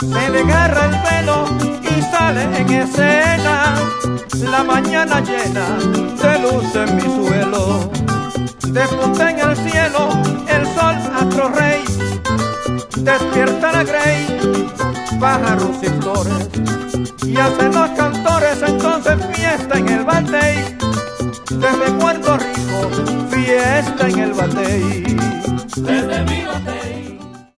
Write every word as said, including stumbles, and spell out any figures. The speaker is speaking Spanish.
se le agarra el pelo y sale en escena. La mañana llena de luz en mi suelo, despunta en el cielo el sol astro rey, despierta la grey, pájaros y flores, y hacen los cantores entonces fiesta en el batey. Desde Puerto Rico, fiesta en el batey. Desde mi batey.